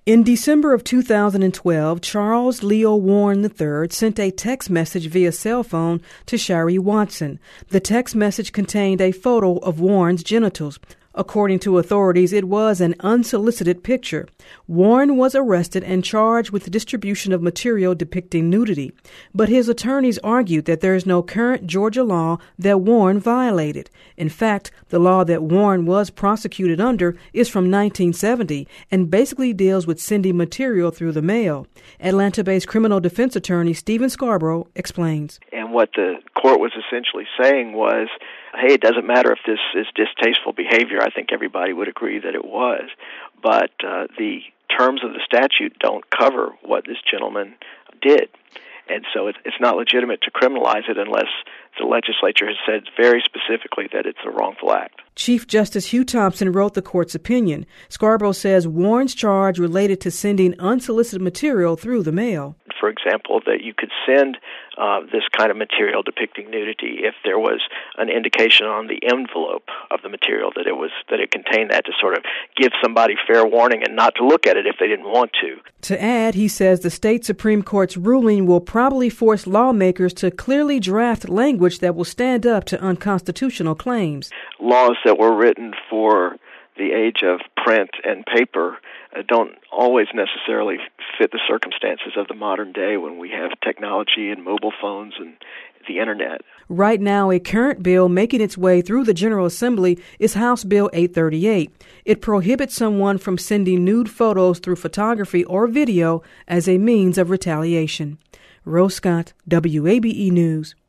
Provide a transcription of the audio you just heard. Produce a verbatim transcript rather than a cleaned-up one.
In December of two thousand twelve, Charles Leo Warren the third sent a text message via cell phone to Shari Watson. The text message contained a photo of Warren's genitals. According to authorities, it was an unsolicited picture. Warren was arrested and charged with the distribution of material depicting nudity. But his attorneys argued that there is no current Georgia law that Warren violated. In fact, the law that Warren was prosecuted under is from nineteen seventy and basically deals with sending material through the mail. Atlanta-based criminal defense attorney Stephen Scarborough explains. And what the court was essentially saying was, hey, it doesn't matter if this is distasteful behavior. I think everybody would agree that it was. But uh, the terms of the statute don't cover what this gentleman did. And so it, it's not legitimate to criminalize it unless the legislature has said very specifically that it's a wrongful act. Chief Justice Hugh Thompson wrote the court's opinion. Scarborough says Warren's charge related to sending unsolicited material through the mail. For example, that you could send uh, this kind of material depicting nudity if there was an indication on the envelope of the material that it was that it contained that, to sort of give somebody fair warning and not to look at it if they didn't want to. To add, he says the state Supreme Court's ruling will probably force lawmakers to clearly draft language that will stand up to unconstitutional claims. Laws that were written for the age of print and paper uh, don't always necessarily fit the circumstances of the modern day when we have technology and mobile phones and the internet. Right now, a current bill making its way through the General Assembly is House Bill eight thirty-eight. It prohibits someone from sending nude photos through photography or video as a means of retaliation. Rose Scott, W A B E News.